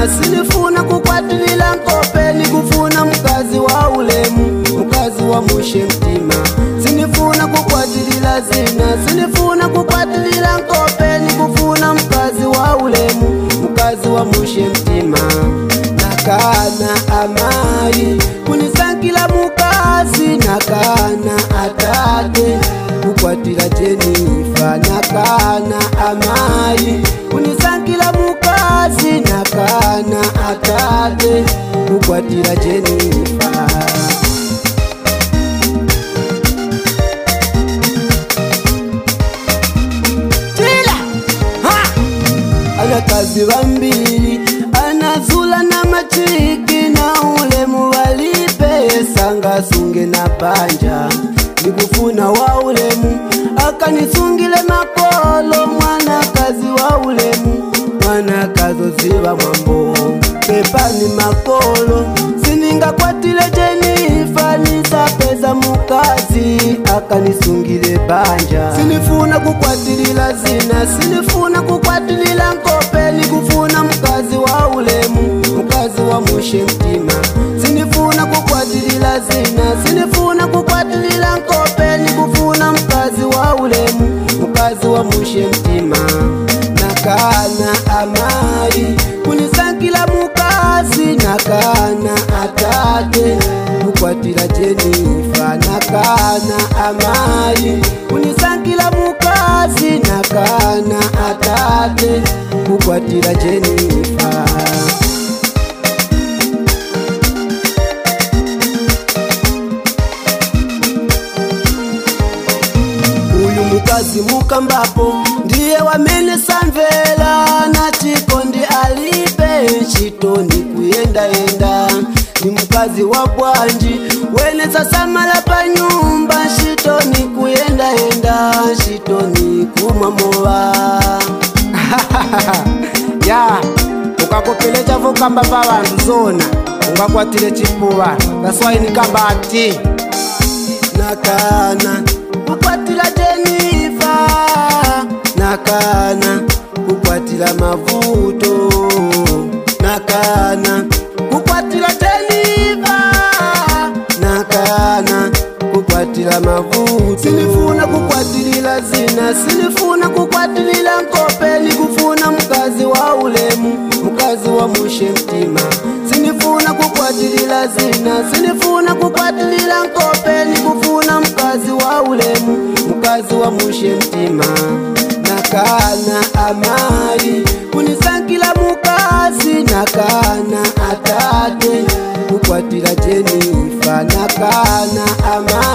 zina, sinifuna kukwatilila nkope, nikufuna mkazi wa ulemu, mkazi wa mushe mtima. Sinifuna kukwatilila zina, sinifuna kukwatilila nkope, nikufuna mkazi wa ulemu, mkazi wa mushe mtima. Nakana amai kunisankila mukazi, nakana atate kukwatila Jenifa. Nakana amai kunisankila mukazi, nakana atate kukwatila Jenifa. Kazi bambili anazula na machiki, na ulemu walipe sanga sunge na panja. Nikufuna wa ulemu akanisungile makolo, mwana kazi wa ulemu, mwana kazo ziba mambo pepani makolo. Sininga kwatile Jenifa nisapeza mukazi akanisungile banja. Sinifuna kukwatilila zina, sinifuna kukwatilila nkope, nikufuna mkazi wa ulemu, mkazi wa mushe mtima. Sinifuna kukwatilila zina, sinifuna kukwatilila nkope, nikufuna mkazi wa ulemu, mkazi wa mushe mtima. Nakana amai kunisankila mukazi, nakana atate kukwatila Jenifa. Nakana amai kunisankila mukazi, nakana atate kukwatila Jenifa. Uyu mukazi mukambapo ndiye wamene samvela, na chikondi alipe chitoni kuyenda. Ni mukazi wa bwanji wene sasamala pa nyumba, chitoni kuyenda, chitoni kumamowa. Ya ukakopelecha vokamba pa vantu zona ungakwatile chipuwa. That's why nikamba ati nakana kukwatila Jenifa, nakana kukwatila mavuto, nakana kukwatila Jenifa, nakana kukwatila mavuto. Sinifuna kukwatilila zina, sinifuna kukwatilila nkope, nikufuna mkazi wa ulemu, mkazi wa mushe mtima. Sinifuna kukwatilila zina, sinifuna kukwatilila nkope, nikufuna mkazi wa ulemu, mkazi wa mushe mtima. Nakana amai kunisankila mukazi, nakana atate kukwatila Jenifa. Nakana amai